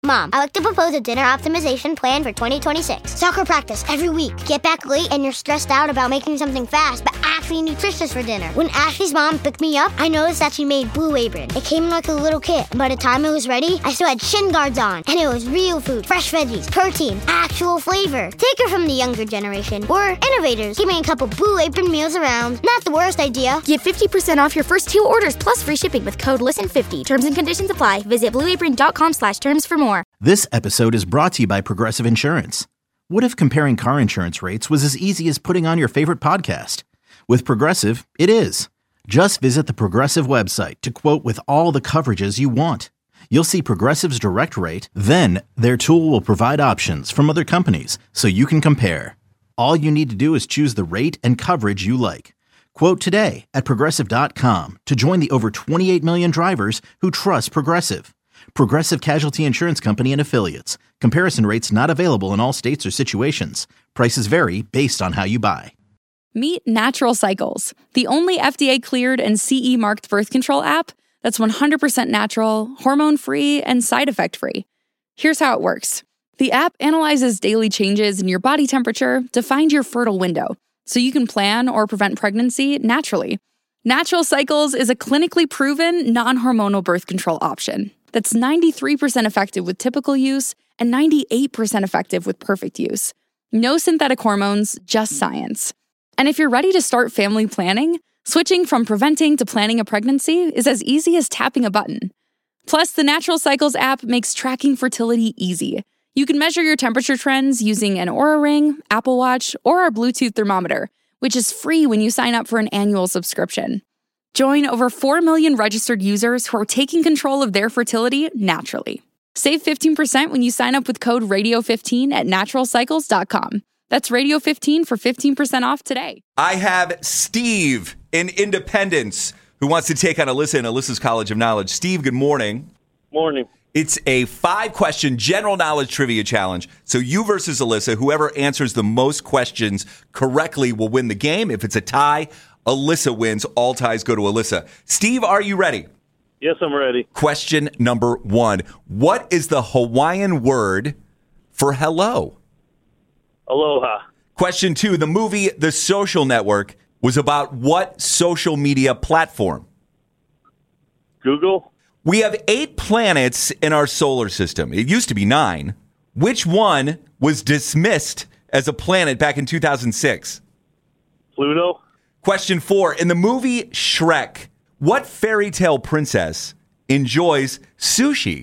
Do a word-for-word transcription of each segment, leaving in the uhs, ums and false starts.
Mom, I like to propose a dinner optimization plan for twenty twenty-six. Soccer practice every week. Get back late and you're stressed out about making something fast, but actually nutritious for dinner. When Ashley's mom picked me up, I noticed that she made Blue Apron. It came in like a little kit. By the time it was ready, I still had shin guards on. And it was real food, fresh veggies, protein, actual flavor. Take her from the younger generation. We're innovators, keeping a couple Blue Apron meals around. Not the worst idea. Get fifty percent off your first two orders plus free shipping with code listen fifty. Terms and conditions apply. Visit blueapron.com slash terms for more. This episode is brought to you by Progressive Insurance. What if comparing car insurance rates was as easy as putting on your favorite podcast? With Progressive, it is. Just visit the Progressive website to quote with all the coverages you want. You'll see Progressive's direct rate, then their tool will provide options from other companies so you can compare. All you need to do is choose the rate and coverage you like. Quote today at Progressive dot com to join the over twenty-eight million drivers who trust Progressive. Progressive Casualty Insurance Company and Affiliates. Comparison rates not available in all states or situations. Prices vary based on how you buy. Meet Natural Cycles, the only F D A-cleared and C E-marked birth control app that's one hundred percent natural, hormone-free, and side effect-free. Here's how it works. The app analyzes daily changes in your body temperature to find your fertile window, so you can plan or prevent pregnancy naturally. Natural Cycles is a clinically proven, non-hormonal birth control option that's ninety-three percent effective with typical use and ninety-eight percent effective with perfect use. No synthetic hormones, just science. And if you're ready to start family planning, switching from preventing to planning a pregnancy is as easy as tapping a button. Plus, the Natural Cycles app makes tracking fertility easy. You can measure your temperature trends using an Oura Ring, Apple Watch, or our Bluetooth thermometer, which is free when you sign up for an annual subscription. Join over four million registered users who are taking control of their fertility naturally. Save fifteen percent when you sign up with code radio fifteen at natural cycles dot com. That's radio fifteen for fifteen percent off today. I have Steve in Independence who wants to take on Alyssa in Alyssa's College of Knowledge. Steve, good morning. Morning. It's a five-question general knowledge trivia challenge. So you versus Alyssa. Whoever answers the most questions correctly will win the game. If it's a tie, Alyssa wins. All ties go to Alyssa. Steve, are you ready? Yes, I'm ready. Question number one. What is the Hawaiian word for hello? Aloha. Question two. The movie The Social Network was about what social media platform? Google. We have eight planets in our solar system. It used to be nine. Which one was dismissed as a planet back in two thousand six? Pluto. Question four. In the movie Shrek, what fairy tale princess enjoys sushi?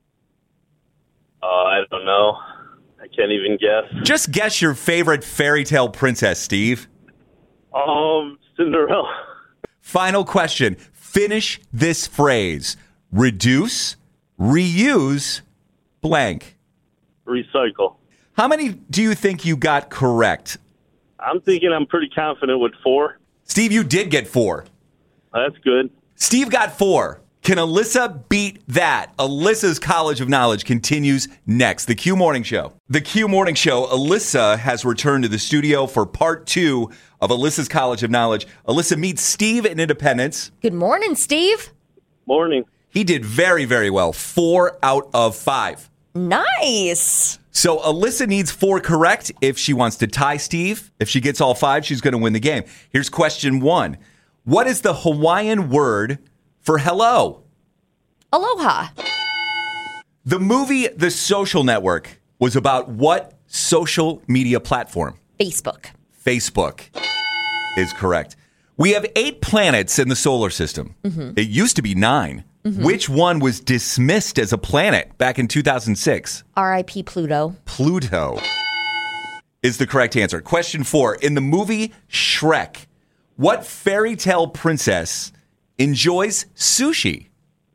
Uh, I don't know. I can't even guess. Just guess your favorite fairy tale princess, Steve. Um, Cinderella. Final question. Finish this phrase. Reduce, reuse, blank. Recycle. How many do you think you got correct? I'm thinking I'm pretty confident with four. Steve, you did get four. That's good. Steve got four. Can Alyssa beat that? Alyssa's College of Knowledge continues next. The Q Morning Show. The Q Morning Show. Alyssa has returned to the studio for part two of Alyssa's College of Knowledge. Alyssa meets Steve in Independence. Good morning, Steve. Morning. He did very, very well. Four out of five. Nice. So Alyssa needs four correct if she wants to tie Steve. If she gets all five, she's going to win the game. Here's question one. What is the Hawaiian word for hello? Aloha. The movie The Social Network was about what social media platform? Facebook. Facebook is correct. We have eight planets in the solar system. Mm-hmm. It used to be nine. Mm-hmm. Which one was dismissed as a planet back in two thousand six? R I P Pluto. Pluto is the correct answer. Question four. In the movie Shrek, what fairy tale princess enjoys sushi?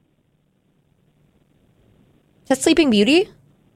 Is that Sleeping Beauty?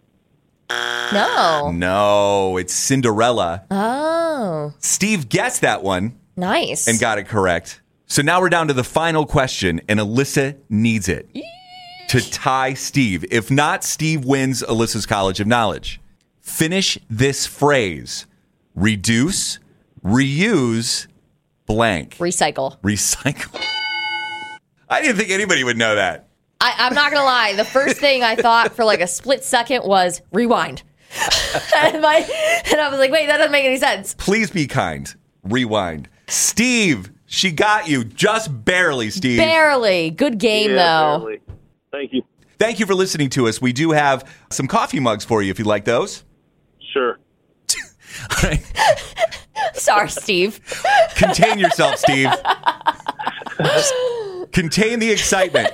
No. No, it's Cinderella. Oh. Steve guessed that one. Nice. And got it correct. So now we're down to the final question, and Alyssa needs it to tie Steve. If not, Steve wins Alyssa's College of Knowledge. Finish this phrase. Reduce, reuse, blank. Recycle. Recycle. I didn't think anybody would know that. I, I'm not going to lie. The first thing I thought for like a split second was rewind. and, my, and I was like, wait, that doesn't make any sense. Please be kind. Rewind. Steve, she got you just barely, Steve. Barely. Good game, Yeah, though. barely. Thank you. Thank you for listening to us. We do have some coffee mugs for you if you'd like those. Sure. All right. Sorry, Steve. Contain yourself, Steve. Just contain the excitement.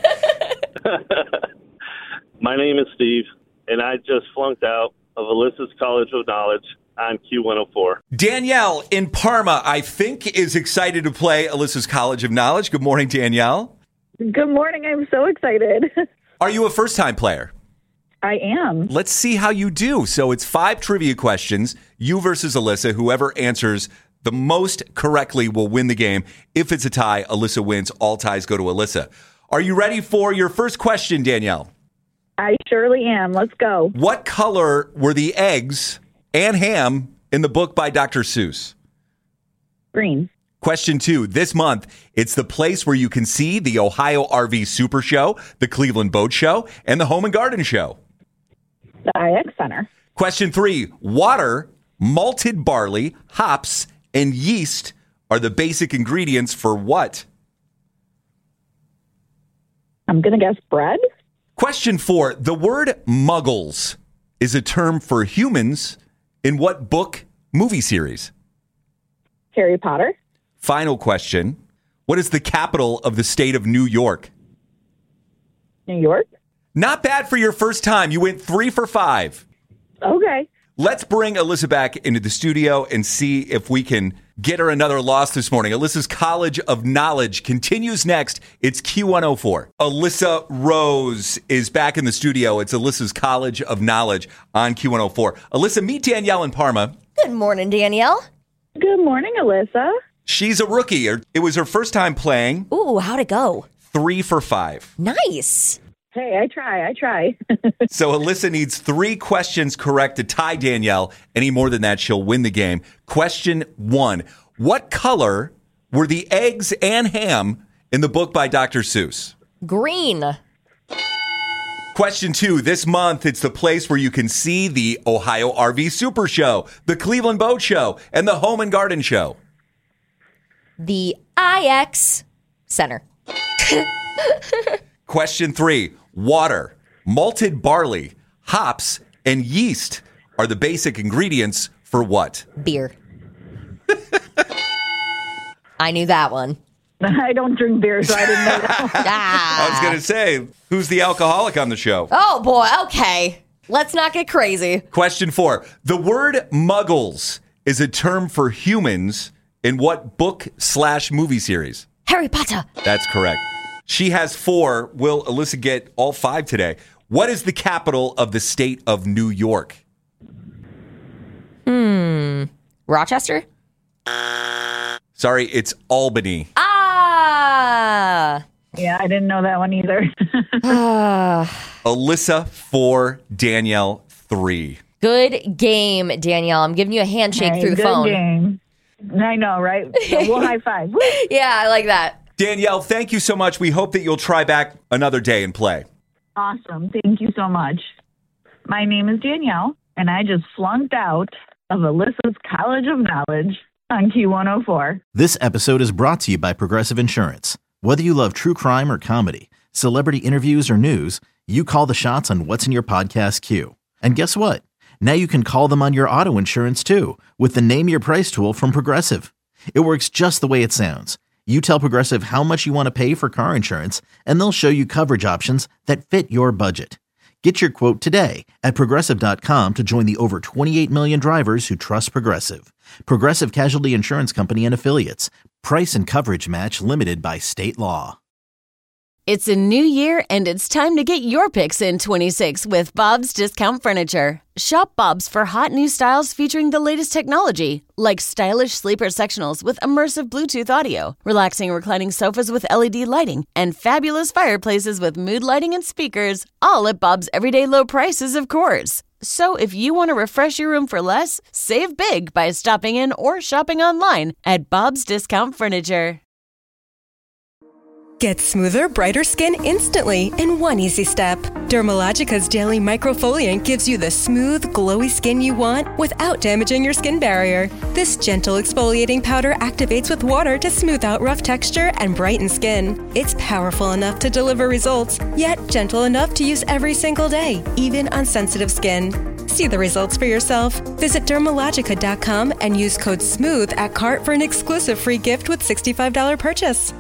My name is Steve, and I just flunked out of Alyssa's College of Knowledge on Q one oh four. Danielle in Parma, I think, is excited to play Alyssa's College of Knowledge. Good morning, Danielle. Good morning. I'm so excited. Are you a first-time player? I am. Let's see how you do. So it's five trivia questions, you versus Alyssa. Whoever answers the most correctly will win the game. If it's a tie, Alyssa wins. All ties go to Alyssa. Are you ready for your first question, Danielle? I surely am. Let's go. What color were the eggs and ham in the book by Doctor Seuss? Green. Question two. This month, it's the place where you can see the Ohio R V Super Show, the Cleveland Boat Show, and the Home and Garden Show. The I X Center. Question three. Water, malted barley, hops, and yeast are the basic ingredients for what? I'm going to guess bread. Question four. The word muggles is a term for humans in what book, movie series? Harry Potter. Final question. What is the capital of the state of New York? New York. Not bad for your first time. You went three for five. Okay. Let's bring Alyssa back into the studio and see if we can get her another loss this morning. Alyssa's College of Knowledge continues next. It's Q one oh four. Alyssa Rose is back in the studio. It's Alyssa's College of Knowledge on Q one oh four. Alyssa, meet Danielle in Parma. Good morning, Danielle. Good morning, Alyssa. She's a rookie. It was her first time playing. Ooh, how'd it go? Three for five. Nice. Hey, I try. I try. So Alyssa needs three questions correct to tie Danielle. Any more than that, she'll win the game. Question one. What color were the eggs and ham in the book by Doctor Seuss? Green. Question two. This month, it's the place where you can see the Ohio R V Super Show, the Cleveland Boat Show, and the Home and Garden Show. The I X Center. Question three. Water, malted barley, hops, and yeast are the basic ingredients for what? Beer. I knew that one. I don't drink beer, so I didn't know that. Ah. I was going to say, who's the alcoholic on the show? Oh, boy. Okay. Let's not get crazy. Question four. The word muggles is a term for humans in what book slash movie series? Harry Potter. That's correct. She has four. Will Alyssa get all five today? What is the capital of the state of New York? Hmm. Rochester? Sorry, it's Albany. Ah. Yeah, I didn't know that one either. Alyssa four, Danielle three. Good game, Danielle. I'm giving you a handshake Hey, through the good phone. Game. I know, right? So we'll high five. Woo. Yeah, I like that. Danielle, thank you so much. We hope that you'll try back another day and play. Awesome. Thank you so much. My name is Danielle, and I just flunked out of Alyssa's College of Knowledge on Q one oh four. This episode is brought to you by Progressive Insurance. Whether you love true crime or comedy, celebrity interviews or news, you call the shots on what's in your podcast queue. And guess what? Now you can call them on your auto insurance too with the Name Your Price tool from Progressive. It works just the way it sounds. You tell Progressive how much you want to pay for car insurance, and they'll show you coverage options that fit your budget. Get your quote today at Progressive dot com to join the over twenty-eight million drivers who trust Progressive. Progressive Casualty Insurance Company and Affiliates. Price and coverage match limited by state law. It's a new year, and it's time to get your picks in twenty-six with Bob's Discount Furniture. Shop Bob's for hot new styles featuring the latest technology, like stylish sleeper sectionals with immersive Bluetooth audio, relaxing reclining sofas with L E D lighting, and fabulous fireplaces with mood lighting and speakers, all at Bob's everyday low prices, of course. So if you want to refresh your room for less, save big by stopping in or shopping online at Bob's Discount Furniture. Get smoother, brighter skin instantly in one easy step. Dermalogica's daily microfoliant gives you the smooth, glowy skin you want without damaging your skin barrier. This gentle exfoliating powder activates with water to smooth out rough texture and brighten skin. It's powerful enough to deliver results, yet gentle enough to use every single day, even on sensitive skin. See the results for yourself. Visit Dermalogica dot com and use code SMOOTH at cart for an exclusive free gift with sixty-five dollars purchase.